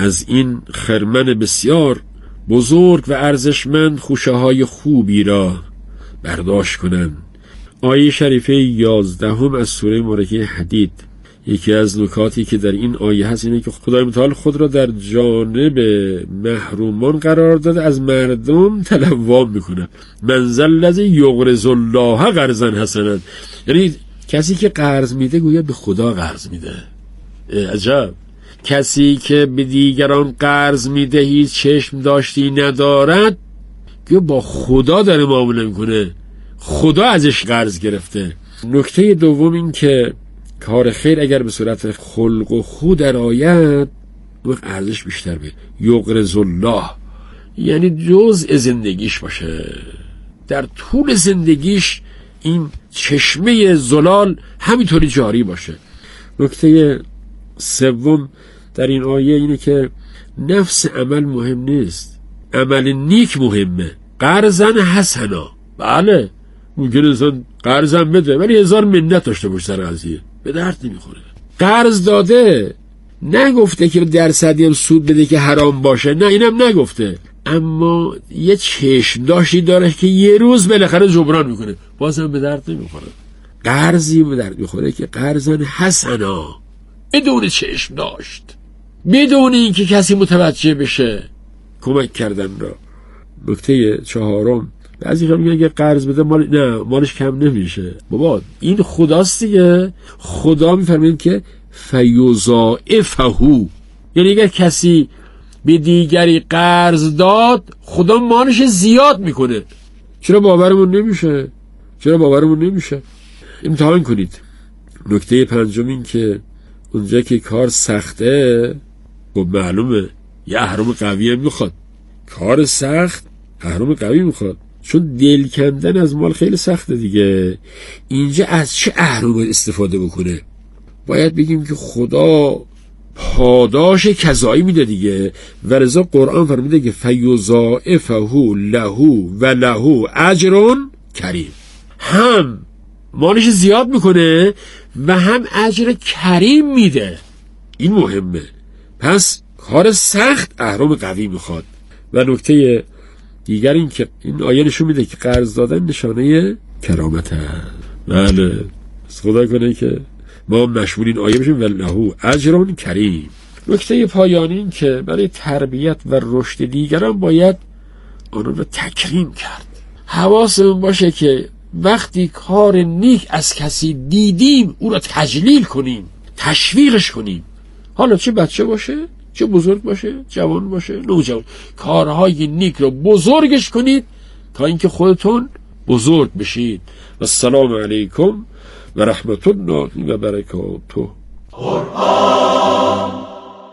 از این خرمن بسیار بزرگ و ارزشمند خوشه‌های خوبی را برداشت کنند. آیه شریفه 11 از سوره مبارکه حدید، یکی از نکاتی که در این آیه هست اینه که خدای متعال خود را در جانب محرومان قرار داده، از مردم طلب وام میکنه. من ذا الذی یقرض الله قرضا حسنا، یعنی کسی که قرض میده گویا به خدا قرض میده. عجب. کسی که به دیگران قرض میده هیچ چشم داشتی ندارد، گویا با خدا داره معامله میکنه، خدا ازش قرض گرفته. نکته دوم این که کار خیر اگر به صورت خلق و خو در آید، وقت ارزش بیشتر بید. یقرض الله یعنی جزء زندگیش باشه، در طول زندگیش این چشمه زلال همینطوری جاری باشه. نکته سوم در این آیه اینه که نفس عمل مهم نیست، عمل نیک مهمه. قرضا حسنا، بله ممکنه انسان قرضم بده ولی هزار منت داشته باشه سر قضیه، به درد نمیخوره. قرض داده نگفته که درصدی هم سود بده که حرام باشه، نه اینم نگفته، اما یه چشم داشتی داره که یه روز بالاخره جبران میکنه، بازم به درد نمیخوره. قرضی به درد میخوره که قرضا حسنا، بدون چشم داشت، بدون اینکه کسی متوجه بشه کمک کردن را. نکته چهارم، بعضی میگن اگه قرض بده مالش کم نمیشه. بابا این خداست دیگه، خدا میفرماید که فیضاعفه، یعنی اگر کسی به دیگری قرض داد خدا مالش زیاد میکنه. چرا باورمون نمیشه؟ امتحان کنید. نکته پنجم این که اونجا که کار سخته، خب معلومه یه اهرم قوی میخواد. کار سخت اهرم قوی میخواد، چون دل کندن از مال خیلی سخته دیگه. اینجا از چه اهرم استفاده بکنه؟ باید بگیم که خدا پاداش کذایی میده دیگه، و لذا قرآن فرموده که فیضاعفه له و له اجر کریم، هم مالش زیاد میکنه و هم اجر کریم میده. این مهمه. پس کار سخت اهرم قوی میخواد. و نکته دیگر این که این آیه نشون میده که قرض دادن نشانه کرامت هست. بله، خدا کنه که ما مشمول این آیه بشیم والله اجر کریم. نکته پایانی این که برای تربیت و رشد دیگران باید آنها رو تکریم کرد. حواسمون باشه که وقتی کار نیک از کسی دیدیم او را تجلیل کنیم، تشویقش کنیم، حالا چه بچه باشه، چه بزرگ باشه، جوان باشه، نوجوان، کارهای نیک را بزرگش کنید تا اینکه خودتون بزرگ بشید. و السلام علیکم و رحمت الله و برکاته. قرآن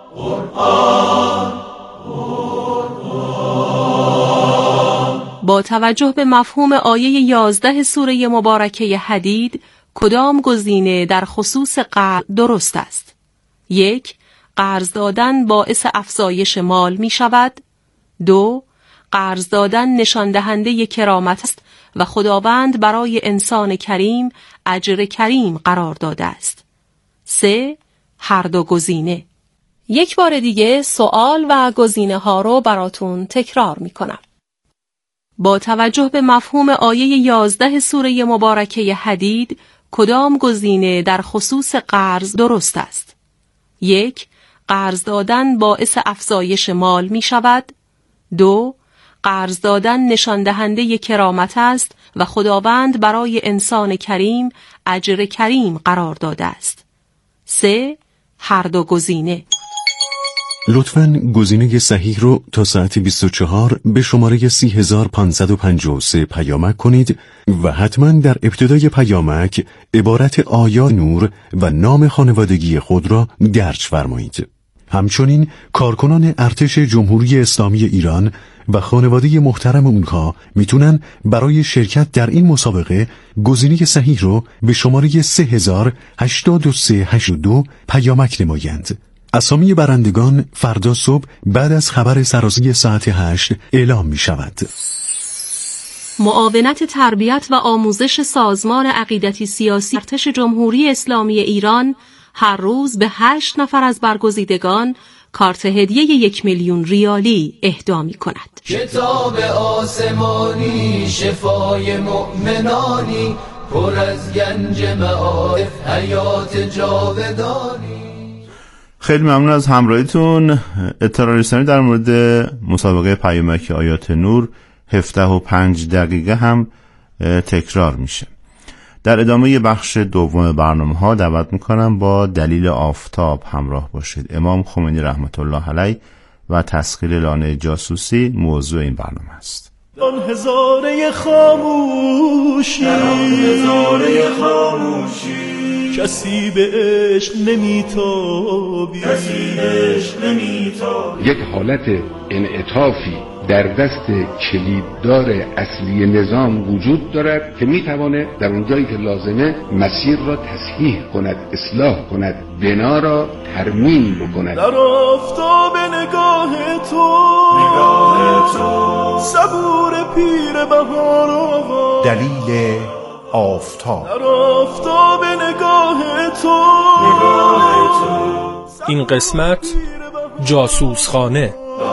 با توجه به مفهوم آیه 11 سوره مبارکه حدید، کدام گزینه در خصوص قرض درست است؟ 1. قرض دادن باعث افزایش مال می شود. 2. قرض دادن نشان دهنده کرامت است و خداوند برای انسان کریم اجر کریم قرار داده است. 3. هر دو گزینه. یک بار دیگه سوال و گزینه ها رو براتون تکرار می کنم. با توجه به مفهوم آیه 11 سوره مبارکه حدید، کدام گزینه در خصوص قرض درست است؟ 1. قرض دادن باعث افزایش مال می شود. 2. قرض دادن نشان دهنده کرامت است و خداوند برای انسان کریم اجر کریم قرار داده است. 3. هر دو گزینه. لطفاً گزینه صحیح رو تا ساعت 24 به شماره 30553 پیامک کنید و حتماً در ابتدای پیامک عبارت آیا نور و نام خانوادگی خود را درج فرمایید. همچنین کارکنان ارتش جمهوری اسلامی ایران و خانواده محترم اونها میتونن برای شرکت در این مسابقه گزینه صحیح رو به شماره 308382 پیامک نمایند. اسامی برندگان فردا صبح بعد از خبر سرازی ساعت 8 اعلام می شود. معاونت تربیت و آموزش سازمان عقیدتی سیاسی ارتش جمهوری اسلامی ایران هر روز به 8 نفر از برگزیدگان کارت هدیه 1,000,000 ریالی اهدا می‌کند. کتاب آسمانی شفای مؤمنانی پر از گنج معارف حیات جاودانی. خیلی ممنون از همراهیتون. اطلاع رسانی در مورد مسابقه پیامک آیات نور 17:05 هم تکرار میشه. در ادامه بخش دوم برنامه‌ها دعوت میکنم با دلیل آفتاب همراه باشید. امام خمینی رحمت الله علیه و تسخیر لانه جاسوسی موضوع این برنامه است. آن هزاره خاموشی، کسی به عشق نمیتابی، یک حالت انعطافی در دست کلیددار اصلی نظام وجود دارد که میتواند در اونجایی که لازمه مسیر را تصحیح کند، اصلاح کند، بنا را ترمیم بکند. در آفتاب نگاه تو صبور پیر بهار آقا، دلیل آفتاب. در آفتاب نگاه تو این قسمت جاسوسخانه.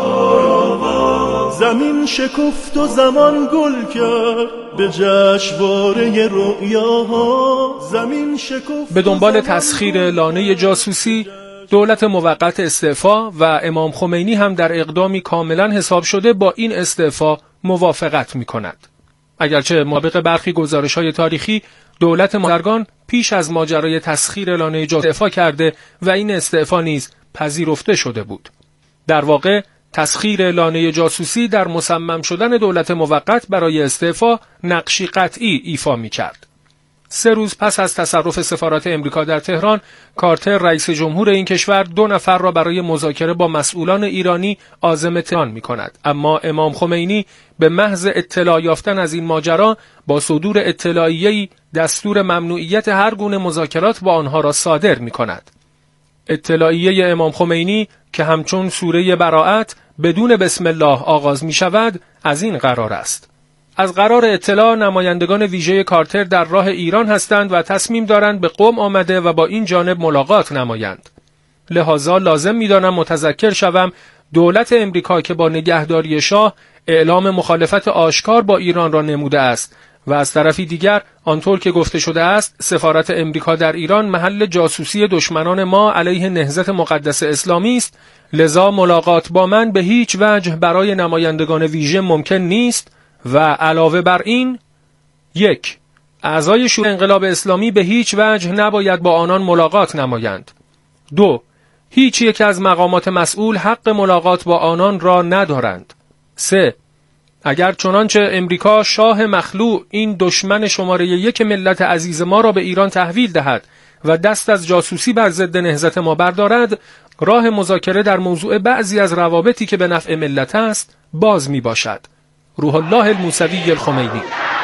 زمین شکفت و زمان گل کرد به جشنواره رؤیاها، زمین شکفت. به دنبال تسخیر لانه جاسوسی دولت موقت استعفا و امام خمینی هم در اقدامی کاملا حساب شده با این استعفا موافقت می کند. اگرچه مطابق برخی گزارش‌های تاریخی دولت مازرگان پیش از ماجرای تسخیر لانه جاسوسی استعفا کرده و این استعفا نیز پذیرفته شده بود. در واقع تسخیر لانه جاسوسی در مصمم شدن دولت موقت برای استعفا نقشی قطعی ایفا می‌کرد. 3 روز پس از تصرف سفارت امریکا در تهران، کارتر رئیس جمهور این کشور 2 نفر را برای مذاکره با مسئولان ایرانی عازم تهران می‌کند. اما امام خمینی به محض اطلاع یافتن از این ماجرا با صدور اطلاعیه‌ای دستور ممنوعیت هر گونه مذاکرات با آنها را صادر می‌کند. اطلاعیه امام خمینی که همچون سوره براءت بدون بسم الله آغاز می شود از این قرار است: از قرار اطلاع نمایندگان ویژه کارتر در راه ایران هستند و تصمیم دارند به قم آمده و با این جانب ملاقات نمایند. لذا لازم می دانم متذکر شوم دولت امریکا که با نگهداری شاه اعلام مخالفت آشکار با ایران را نموده است و از طرفی دیگر آنطور که گفته شده است سفارت امریکا در ایران محل جاسوسی دشمنان ما علیه نهضت مقدس اسلامی است، لذا ملاقات با من به هیچ وجه برای نمایندگان ویژه ممکن نیست و علاوه بر این 1. اعضای شورای انقلاب اسلامی به هیچ وجه نباید با آنان ملاقات نمایند. 2. هیچ یک از مقامات مسئول حق ملاقات با آنان را ندارند. 3. اگر چنانچه امریکا شاه مخلوع این دشمن شماره 1 ملت عزیز ما را به ایران تحویل دهد و دست از جاسوسی بر ضد نهضت ما بردارد، راه مذاکره در موضوع بعضی از روابطی که به نفع ملت است باز می باشد. روح الله الموسوی الخمینی.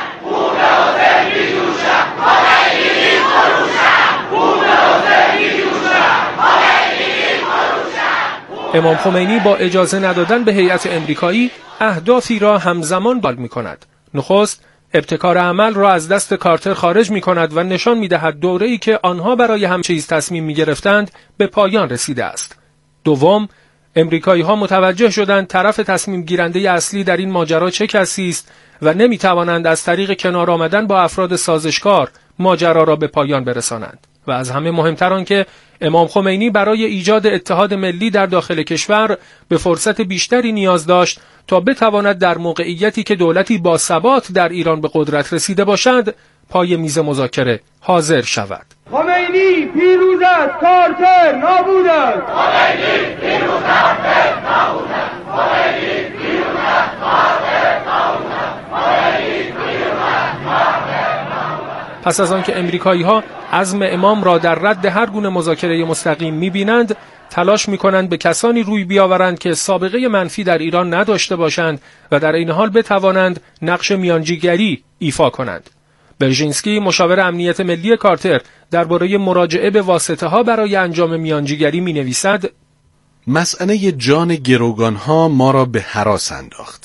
امام خمینی با اجازه ندادن به هیئت امریکایی اهدافی را همزمان بال می کند. نخست ابتکار عمل را از دست کارتر خارج می کند و نشان می دهد دوره‌ای که آنها برای همه چیز تصمیم می گرفتند به پایان رسیده است. دوم، امریکایی ها متوجه شدند طرف تصمیم گیرنده اصلی در این ماجرا چه کسی است و نمی توانند از طریق کنار آمدن با افراد سازشکار ماجرا را به پایان برسانند. و از همه مهمتر آن که امام خمینی برای ایجاد اتحاد ملی در داخل کشور به فرصت بیشتری نیاز داشت تا بتواند در موقعیتی که دولتی با ثبات در ایران به قدرت رسیده باشد پای میز مذاکره حاضر شود. خمینی پیروز است، کارتر نابود است. خمینی پیروز است، نابود است. خمینی پیروز است، کارتر نابود است. خمینی پیروز است، کارتر نابود است. پس از آنکه امریکایی‌ها عزم امام را در رد هر گونه مذاکره مستقیم می‌بینند، تلاش می‌کنند به کسانی روی بیاورند که سابقه منفی در ایران نداشته باشند و در این حال بتوانند نقش میانجیگری ایفا کنند. برژینسکی مشاور امنیت ملی کارتر درباره مراجعه به واسطه‌ها برای انجام میانجیگری می‌نویسد: مسئله جان گروگان‌ها ما را به هراس انداخت.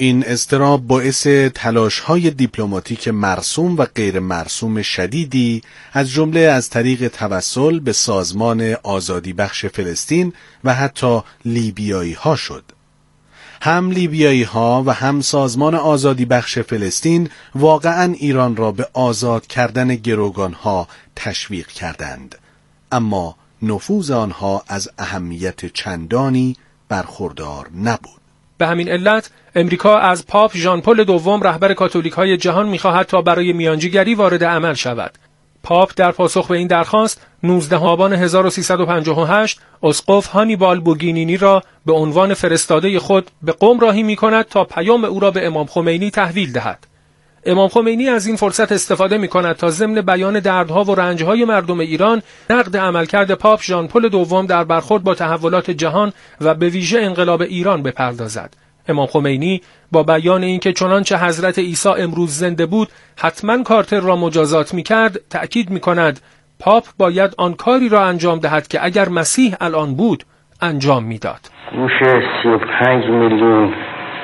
این اضطراب باعث تلاش‌های دیپلماتیک مرسوم و غیر مرسوم شدیدی از جمله از طریق توسل به سازمان آزادی بخش فلسطین و حتی لیبیایی ها شد. هم لیبیایی ها و هم سازمان آزادی بخش فلسطین واقعاً ایران را به آزاد کردن گروگان ها تشویق کردند، اما نفوذ آنها از اهمیت چندانی برخوردار نبود. به همین علت امریکا از پاپ ژان پل دوم رهبر کاتولیک‌های جهان می‌خواهد تا برای میانجیگری وارد عمل شود. پاپ در پاسخ به این درخواست 19 آبان 1358 اسقف هانیبال بوگینینی را به عنوان فرستاده خود به قم راهی می‌کند تا پیام او را به امام خمینی تحویل دهد. امام خمینی از این فرصت استفاده می‌کند تا ضمن بیان دردها و رنج‌های مردم ایران نقد عملکرد پاپ ژان پل دوم در برخورد با تحولات جهان و به ویژه انقلاب ایران بپردازد. امام خمینی با بیان اینکه چنانچه حضرت عیسی امروز زنده بود حتما کارتر را مجازات می‌کرد تأکید می‌کند پاپ باید آن کاری را انجام دهد که اگر مسیح الان بود انجام می‌داد. گوش 35 میلیون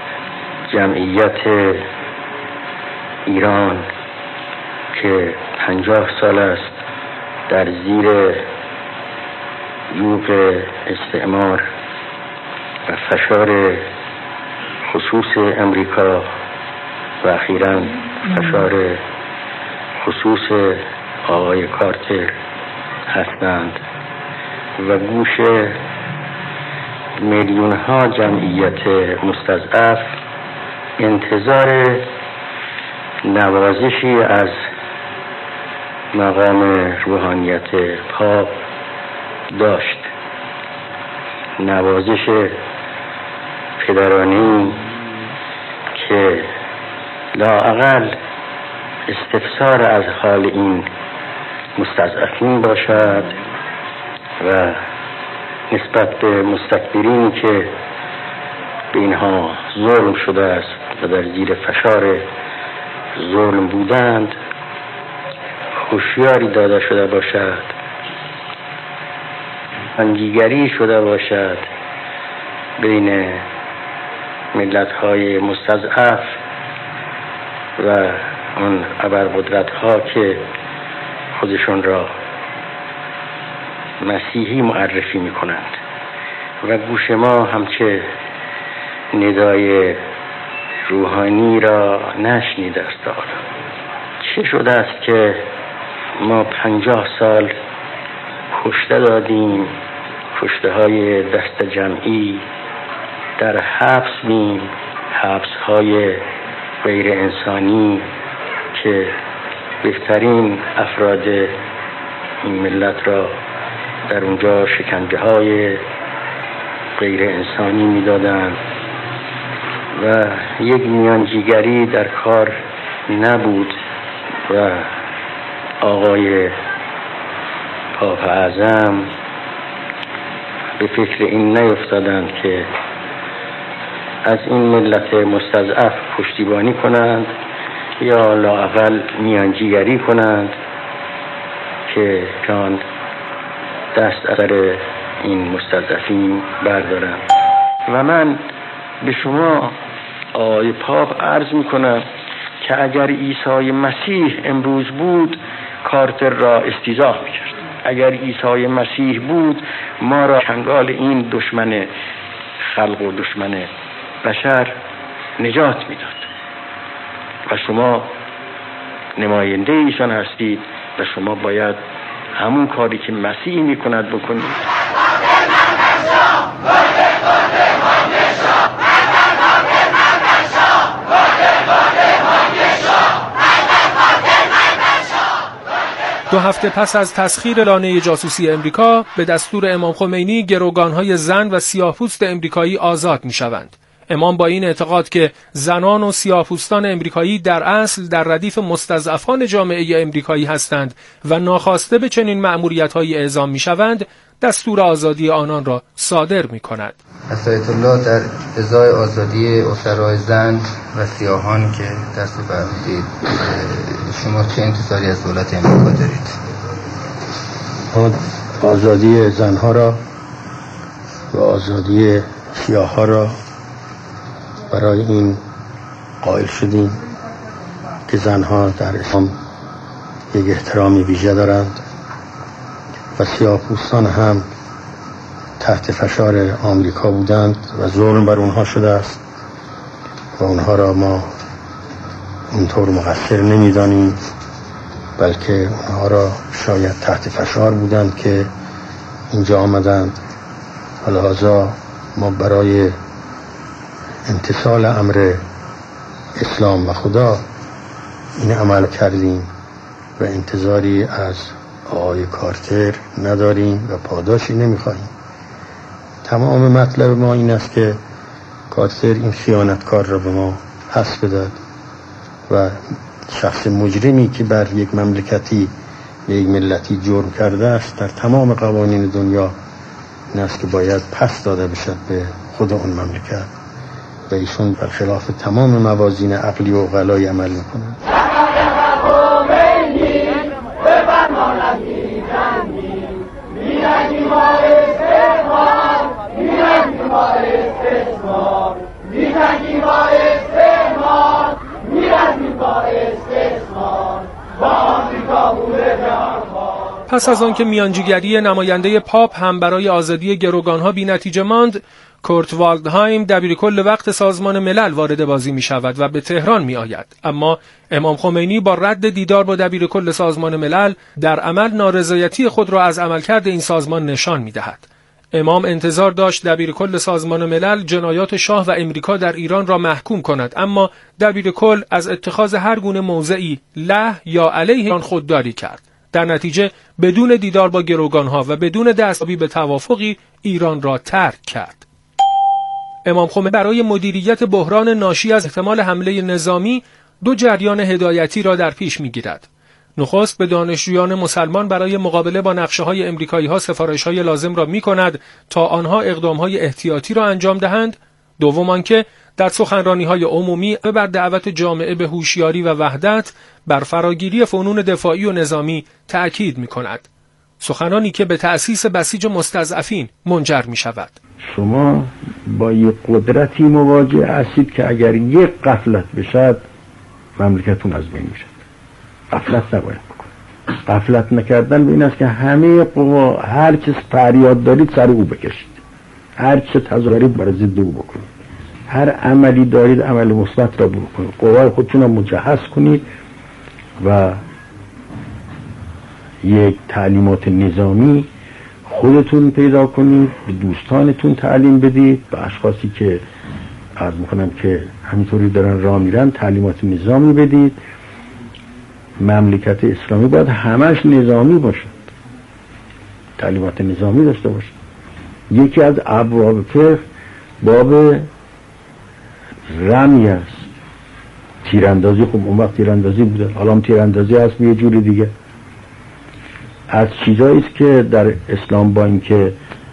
جمعیت ایران که 50 سال است در زیر یوغ استعمار و فشار خصوص امریکا و اخیراً فشار خصوص آقای کارتر هستند و گوش میلیون ها جمعیت مستضعف انتظار نوازشی از مقام روحانیت پاپ داشت، نوازش پدرانی که لااقل استفسار از حال این مستضعفین باشد و نسبت به مستکبرینی که به اینها ظلم شده است و در زیر فشار ظلم بودند هوشیاری داده شده باشد، انگیگری شده باشد بین ملت‌های مستضعف و اون ابرقدرت‌ها که خودشون را مسیحی معرفی می‌کنند و گوش ما همچه ندای روحانی را نشنیده است. چه شده است که ما 50 سال کشته دادیم، کشته های دست جمعی در حبس بیم، حبس های غیر انسانی که بهترین افراد این ملت را در اونجا شکنجه های غیر انسانی می دادن و یک میانجیگری در کار نبود و آقای پاپ اعظم به فکر این نیفتادند که از این ملت مستضعف پشتیبانی کنند یا لااقل میانجیگری کنند که کان دست از سر این مستضعفین بردارند. و من به شما آقای پاپ عرض میکنم که اگر عیسی مسیح امروز بود کارتر را استیضاح میکرد، اگر عیسی مسیح بود ما را چنگال این دشمن خلق و دشمن بشر نجات میداد و شما نماینده ایشان هستید و شما باید همون کاری که مسیح میکند بکنید. دو هفته پس از تسخیر لانه جاسوسی امریکا به دستور امام خمینی گروگان‌های زن و سیاه‌پوست امریکایی آزاد می‌شوند. امام با این اعتقاد که زنان و سیاه‌پوستان امریکایی در اصل در ردیف مستضعفان جامعه امریکایی هستند و ناخواسته به چنین مأموریت‌هایی اعزام می‌شوند، دستور آزادی آنان را صادر می‌کند. آیت الله در ازای آزادی اسرای زن و سیاهان که دست فرمودید، شما چه انتظاری از دولت امریکا دارید؟ آزادی زنها را و آزادی سیاه‌ها را برای این قائل شدیم که زنها در اسلام یک احترامی ویژه دارند و سیاه‌پوستان هم تحت فشار آمریکا بودند و ظلم بر اونها شده است و اونها را ما اونطور مقصر نمی‌دانیم، بلکه اونها را شاید تحت فشار بودند که اینجا آمدند. لذا ما برای امتثال امر اسلام و خدا این عمل کردیم و انتظاری از آقای کارتر نداریم و پاداشی نمیخواهیم. تمام مطلب ما این است که کارتر این خیانتکار را به ما پس بدهد و شخص مجرمی که بر یک مملکتی و یک ملتی جرم کرده است در تمام قوانین دنیا این است که باید پس داده بشد به خود اون مملکت و ایشون برخلاف تمام موازین عقلی و عقلایی عمل میکنند. پس از آنکه میانجیگری نماینده پاپ هم برای آزادی گروگانها بی نتیجه ماند، کورت والدهایم دبیرکل وقت سازمان ملل وارد بازی می شود و به تهران می آید. اما امام خمینی با رد دیدار با دبیرکل سازمان ملل در عمل نارضایتی خود را از عملکرد این سازمان نشان می دهد. امام انتظار داشت دبیرکل سازمان ملل جنایات شاه و امریکا در ایران را محکوم کند، اما دبیرکل از اتخاذ هر گونه موضعی له یا علیه ایران خودداری کرد. در نتیجه بدون دیدار با گروگانها و بدون دستیابی به توافقی ایران را ترک کرد. امام خمینی برای مدیریت بحران ناشی از احتمال حمله نظامی دو جریان هدایتی را در پیش می‌گیرد. نخست به دانشجویان مسلمان برای مقابله با نقشه‌های امریکایی‌ها سفارش‌های لازم را می‌کند تا آنها اقدام‌های احتیاطی را انجام دهند. دوم آنکه در سخنرانی‌های عمومی بر دعوت جامعه به هوشیاری و وحدت بر فراگیری فنون دفاعی و نظامی تأکید می‌کند. سخنانی که به تأسیس بسیج مستضعفین منجر می‌شود. شما با یک قدرتی مواجه هستید که اگر یک غفلت بشد مملکتون از بین میشه. غفلت نباید بکنید. غفلت نکردن به این است که همه قوا هر چیز فریاد دارید سر او بکشید، هر چه تظاهرید برای ضد او بکنید، هر عملی دارید عمل مثبت را بکنید، قوای خودتون را مجهز کنید و یک تعلیمات نظامی خودتون پیدا کنید، به دوستانتون تعلیم بدید، به اشخاصی که عرض میکنم که همینطوری دارن راه میرن تعلیمات نظامی بدید. مملکت اسلامی باید همش نظامی باشد، تعلیمات نظامی داشته باشد. یکی از ابواب فقه باب رمی است، تیراندازی. خب اون وقت تیراندازی بوده، حالا هم تیراندازی هست یه جوری دیگه. از چیزایی است که در اسلام با اینکه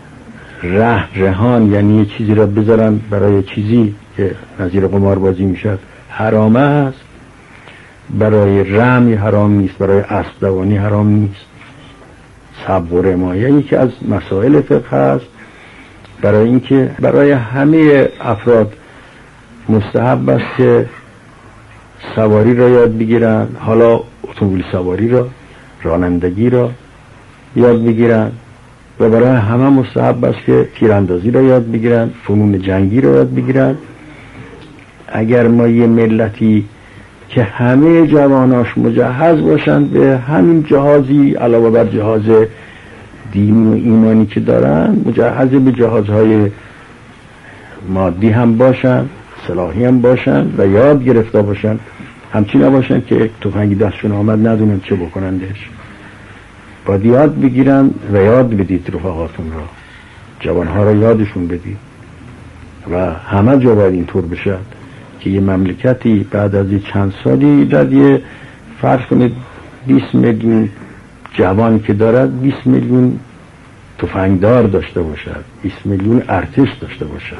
رهان یعنی یه چیزی را بذارن برای چیزی که نظیر قماربازی میشد حرامه است، برای رمی حرام نیست، برای اسب دوانی حرام نیست. صبر و رمایه یکی از مسائل فقه است، برای اینکه برای همه افراد مستحب است که سواری را یاد بگیرن، حالا اتومبیل سواری را، رانندگی را یاد بگیرن، و برای همه مستحب است که تیراندازی را یاد بگیرن، فنون جنگی را یاد بگیرن. اگر ما یه ملتی که همه جواناش مجهز باشند به همین جهازی علاوه بر جهاز دین و ایمانی که دارن، مجهز به جهازهای مادی هم باشن، سلاحی هم باشن و یاد گرفته باشن، همچین نباشن که تفنگی دستشون آمد ندونن چه بکنندش. باید یاد بگیرن و یاد بدید رفقاتون را، جوانها را یادشون بدید و همه جا باید اینطور بشه که یه مملکتی بعد از چند سالی در یه فرض کنید 20 میلیون جوان که دارد 20 میلیون تفنگدار داشته باشد، 20 میلیون ارتش داشته باشد.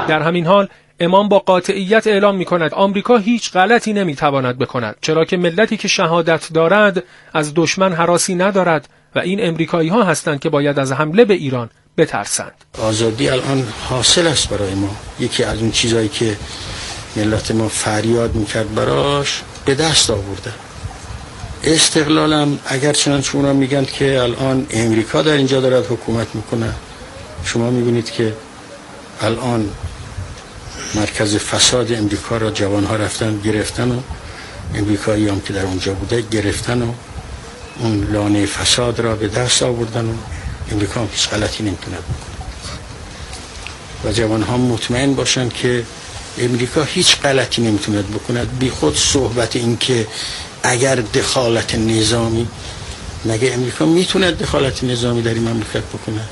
در همین حال امام با قاطعیت اعلام می‌کند آمریکا هیچ غلطی نمی‌تواند بکند، چرا که ملتی که شهادت دارد از دشمن هراسی ندارد و این امریکایی‌ها هستند که باید از حمله به ایران بترسند. آزادی الان حاصل است برای ما. یکی از اون چیزایی که ملت ما فریاد می‌کرد براش به دست آورده. استقلالم اگر چنانچه اونا میگن که الان امریکا در اینجا دارد حکومت میکنه، شما میبینید که الان مرکز فساد امریکا را جوانها رفتن گرفتن و امریکایی هم که در اونجا بوده گرفتن و اون لانه فساد را به دست آوردن و امریکا هم هیچ غلطی نمیتونه بکنه و جوانها مطمئن باشن که امریکا هیچ غلطی نمیتونه بکنه. بی خود صحبت این که اگر دخالت نظامی، مگه امریکا میتونه دخالت نظامی در این مملکت بکنه؟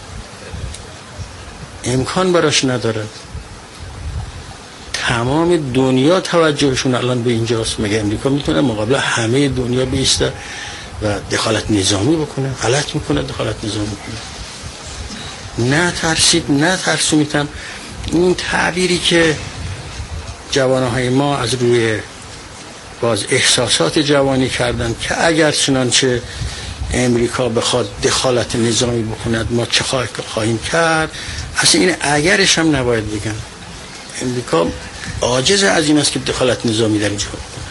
امکان براش نداره. تمام دنیا توجهشون الان به اینجاست. مگه امریکا میتونه مقابل همه دنیا بیسته و دخالت نظامی بکنه؟ غلط میکنه دخالت نظامی بکنه. نه ترسید نه ترسونیدم. این تعبیری که جوانهای ما از روی باز احساسات جوانی کردن که اگر چنانچه امریکا بخواد دخالت نظامی بکند ما چه خواهیم کرد، اصلا این اگرش هم نباید بگن. امریکا عاجز از این است که دخالت نظامی در اینجا بکنه.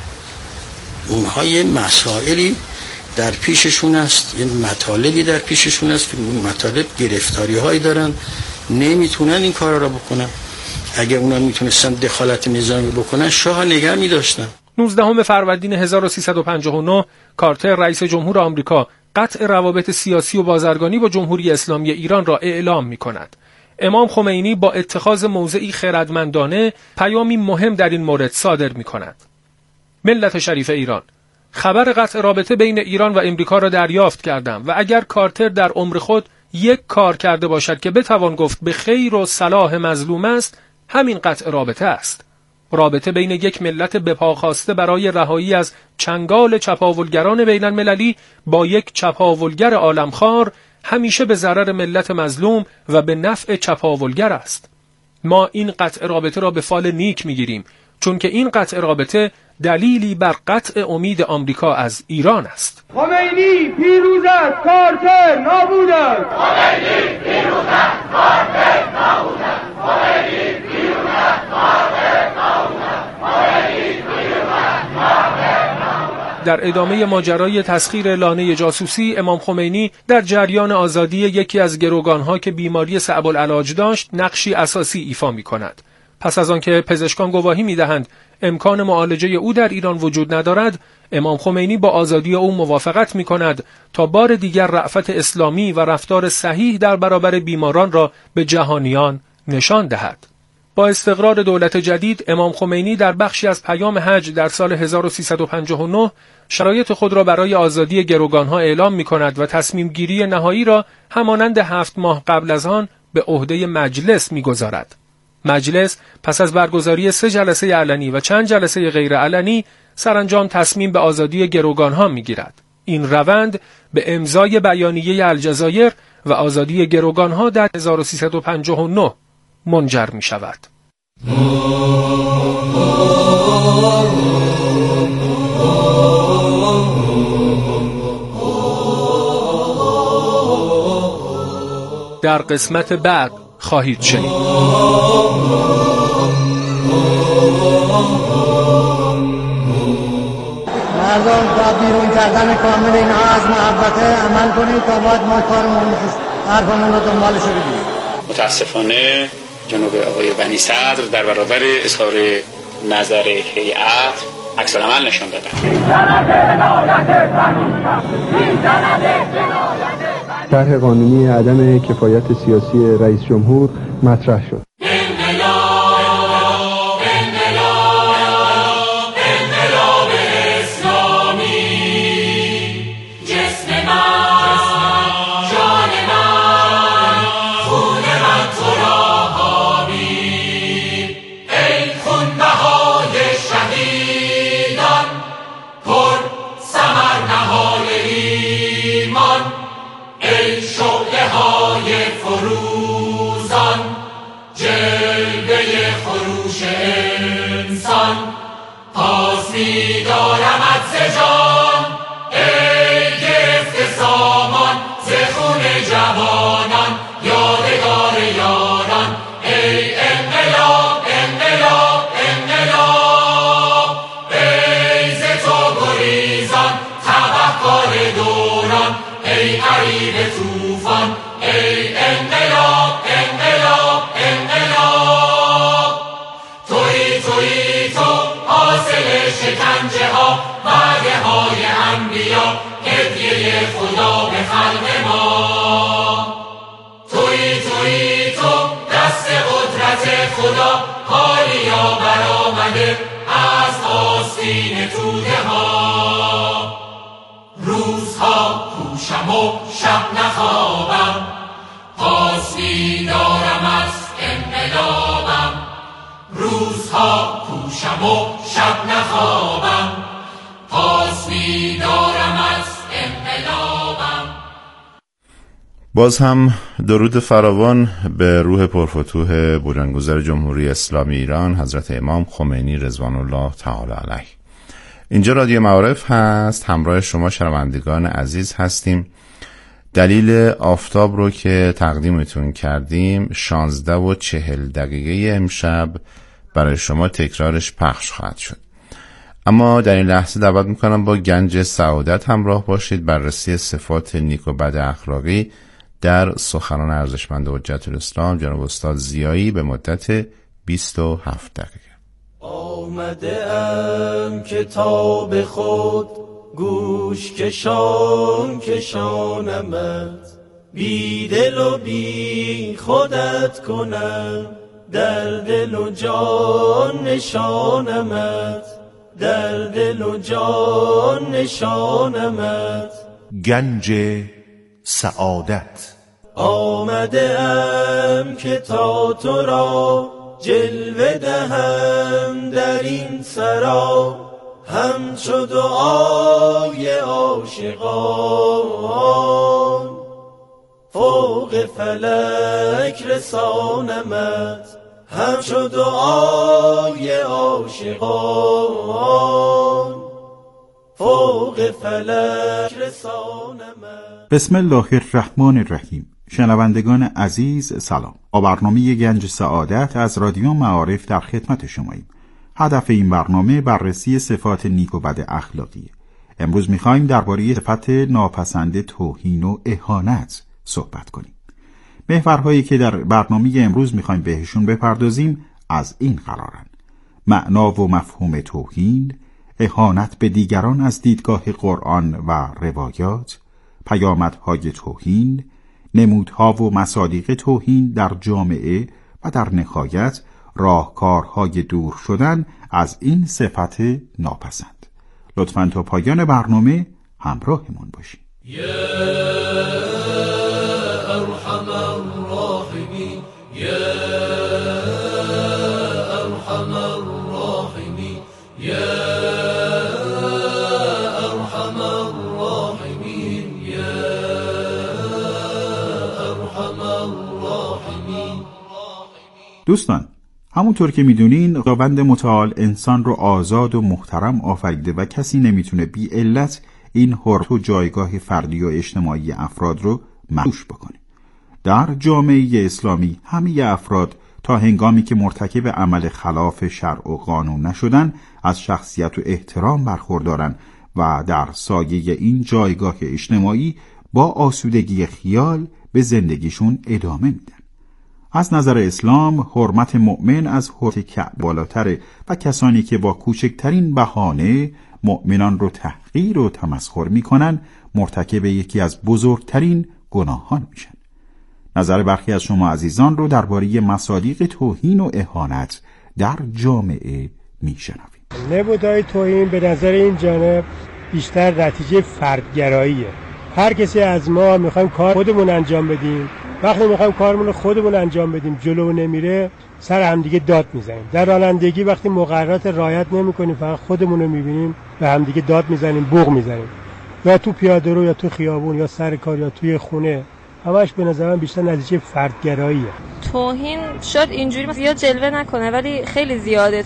اونها یه مسائلی در پیششون است، یه مطالبی در پیششون است که اون مطالب گرفتاری هایی دارن، نمیتونن این کارا را بکنن. اگه اونا میتونستن دخالت نظامی بکنن شاه نگه می‌داشتن. 19 فروردین 1359 کارتر رئیس جمهور آمریکا قطع روابط سیاسی و بازرگانی با جمهوری اسلامی ایران را اعلام می‌کند. امام خمینی با اتخاذ موضعی خردمندانه پیامی مهم در این مورد صادر می‌کند. ملت شریف ایران، خبر قطع رابطه بین ایران و امریکا را دریافت کردم و اگر کارتر در عمر خود یک کار کرده باشد که بتوان گفت به خیر و صلاح مظلوم است، همین قطع رابطه است. رابطه بین یک ملت بپاخواسته برای رهایی از چنگال چپاولگران بین المللی با یک چپاولگر عالمخوار همیشه به ضرر ملت مظلوم و به نفع چپاولگر است. ما این قطع رابطه را به فال نیک میگیریم، چون که این قطع رابطه دلیلی بر قطع امید آمریکا از ایران است. خمینی پیروز است، کارتر نابود است. خمینی پیروز است، کارتر نابود است. خمینی پیروز است، کارتر نابود است. خمینی پیروز است، کارتر نابود است. در ادامه ماجرای تسخیر لانه جاسوسی، امام خمینی در جریان آزادی یکی از گروگانها که بیماری صعب العلاج داشت نقشی اساسی ایفا می‌کند. پس از آنکه پزشکان گواهی می‌دهند امکان معالجه او در ایران وجود ندارد، امام خمینی با آزادی او موافقت می‌کند تا بار دیگر رأفت اسلامی و رفتار صحیح در برابر بیماران را به جهانیان نشان دهد. با استقرار دولت جدید، امام خمینی در بخشی از پیام حج در سال 1359 شرایط خود را برای آزادی گروگانها اعلام می‌کند و تصمیم گیری نهایی را همانند 7 ماه قبل از آن به عهده مجلس می‌گذارد. مجلس پس از برگزاری 3 جلسه علنی و چند جلسه غیر علنی سرانجام تصمیم به آزادی گروگانها می‌گیرد. این روند به امضای بیانیه الجزایر و آزادی گروگانها در 1359 منجر می‌شود. در قسمت بعد خواهید شنید. مردم با بیرون کردن کامل این از محبته عمل کنید تا باید ما کارمون حرفمون رو دنبالش رو بگیریم. متاسفانه جناب آقای بنی صدر در برابر اظهار نظر هیئت عکس العمل نشان دادن. طرح قانونی عدم کفایت سیاسی رئیس جمهور مطرح شد. فروزان انسان پاس می‌دارمت ز جان ای گرفته سامان ز خون جوانان یادگار یاران ای انقلاب انقلاب انقلاب ای ز تو گریزان تبهکار دوران ای غریب طوفان ای انقلاب انقلاب انقلاب تویی تو حاصل شکنجه ها وعده های انبیا هدیه خدا به خلق ما تویی تو دست قدرت خدا حالیا برآمده از آستین توده ها روزها کوشم و شب نخوابم پاس می‌دارم از انقلابم روزها کوشم و شب نخوابم پاس می‌دارم از انقلابم. باز هم درود فراوان به روح پرفتوح بنیانگذار جمهوری اسلامی ایران حضرت امام خمینی رضوان الله تعالی علیه. اینجا رادیو معارف هست، همراه شما شنوندگان عزیز هستیم. دلیل آفتاب رو که تقدیمتون کردیم 16:40 امشب برای شما تکرارش پخش خواهد شد. اما در این لحظه دعوت میکنم با گنج سعادت همراه باشید. بررسی صفات نیک و بد اخلاقی در سخنان ارزشمند حجت الاسلام جناب استاد ضیایی به مدت 27 دقیقه. آمده ام کتاب خود گوش کشان کشانمت بی دل و بی خودت کنم در دل و جان نشانمت در دل و جان نشانمت. گنج سعادت. آمده ام که تا تو را جلوه دهم در این سرا همچو دعای عاشقان فوق فلک رسانمت همچو دعای عاشقان فوق فلک رسانمت. بسم الله الرحمن الرحیم. شنوندگان عزیز سلام. با برنامه گنج سعادت از رادیو معارف در خدمت شماییم. هدف این برنامه بررسی صفات نیک و بد اخلاقی. امروز می‌خوایم درباره صفت ناپسند توهین و اهانت صحبت کنیم. محورهایی که در برنامه امروز می‌خوایم بهشون بپردازیم از این قرارن: معنا و مفهوم توهین، اهانت به دیگران از دیدگاه قرآن و روایات، پیامدهای توهین، نمودها و مصادیق توهین در جامعه و در نهایت راهکارهای دور شدن از این صفت ناپسند. لطفاً تا پایان برنامه همراهمون باشید. یا ارحم الراحمین یا ارحم الراحمین یا ارحم الراحمین یا ارحم الراحمین. دوستان، همونطور که میدونین خداوند متعال انسان رو آزاد و محترم آفریده و کسی نمیتونه بی علت این حرمت و جایگاه فردی و اجتماعی افراد رو مغشوش بکنه. در جامعه اسلامی همه افراد تا هنگامی که مرتکب عمل خلاف شرع و قانون نشدن از شخصیت و احترام برخوردارن و در سایه این جایگاه اجتماعی با آسودگی خیال به زندگیشون ادامه میدن. از نظر اسلام حرمت مؤمن از حرمت کعبه بالاتره و کسانی که با کوچکترین بهانه مؤمنان رو تحقیر و تمسخر میکنن مرتکب یکی از بزرگترین گناهان میشن. نظر برخی از شما عزیزان رو درباره مصادیق توهین و اهانت در جامعه میشنویم. نمودهای توهین به نظر این جانب بیشتر نتیجه فردگراییه. هر کسی از ما میخوایم کار خودمون انجام بدیم، وقتی میخوایم کارمون رو خودمون انجام بدیم جلو نمیره سر همدیگه داد میزنیم. در رانندگی وقتی مقررات رعایت نمیکنیم فقط خودمون رو میبینیم و همدیگه داد میزنیم، بوق میزنیم، یا تو پیاده رو یا تو خیابون یا سر کار یا توی خونه، همش به نظر من بیشتر نتیجه فردگراییه. توهین شاید اینجوری زیاد جلوه نکنه ولی خیلی زیاده.